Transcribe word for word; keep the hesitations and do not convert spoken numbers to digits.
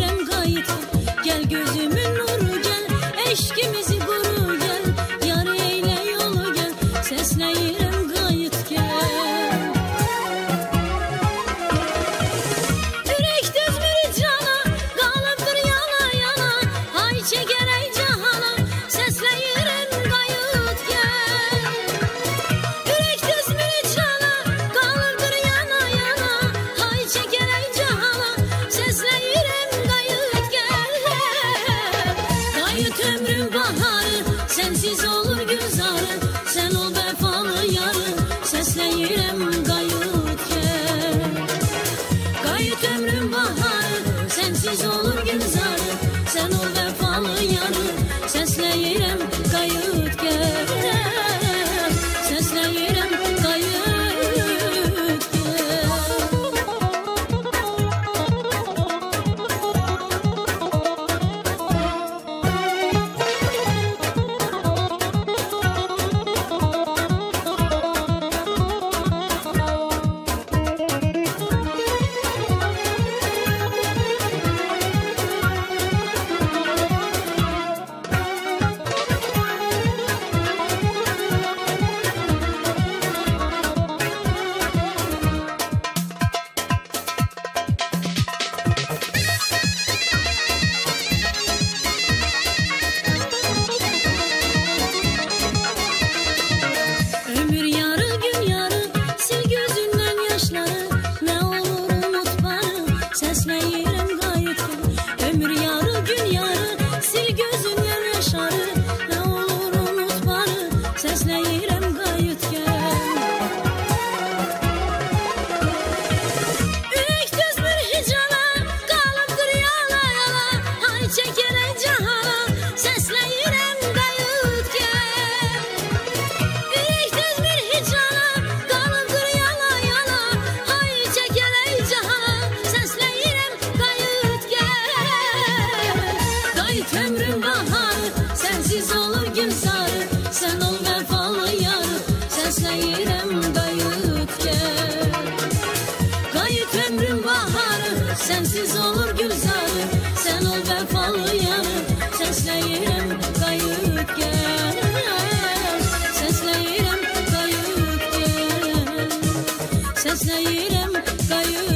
Səsləyirəm qayıt gel, gözümün nuru gel, eşkimizi quru gel, yar eyle yolu gel, səsləyirəm qayıt gel. Ürək düzmür cana, qalıbdır yana yana, hay çəkərək cahana, səsləyirəm qayıt gel. Ürək düzmür cana, qalıbdır yana yana, hay çəkərək cahana, səsləyirəm qayıt gel. Qayıt ömrün baharı, sensiz olur gülzarı, sen ol vefalı yarı, səsləyirəm qayıt gel. Qayıt ömrün baharı, sensiz olur gülzarı, sen ol vefalı yarı, səsləyirəm qayıt gel. Səsləyirəm qayıt gel. Ömür yarı gün yarı, sil gözündən yaşları, nə olur unut barı, səsləyirəm qayıt gel. Ömür yarı gün yarı, sil gözündən yaşları, nə olur unut barı, səsləyirəm qayıt gel. Ürək düzmür hicrana, qalıbdır yana yana, hay çəkərək cahana, səsləyirəm qayıt gel. Ürək düzmür hicrana, qalıbdır yana yana, hay çəkərək cahana, səsləyirəm qayıt gel. Qayıt ömrün baharı, sensiz olur gün sarı, sen ol vefalı yarı, səsləyirəm qayıt gel. Qayıt ömrün baharı, sensiz olur gülzarı, sen ol vefalı yarı, səsləyirəm qayıt gel. Səsləyirəm qayıt gel. Səsləyirəm qayıt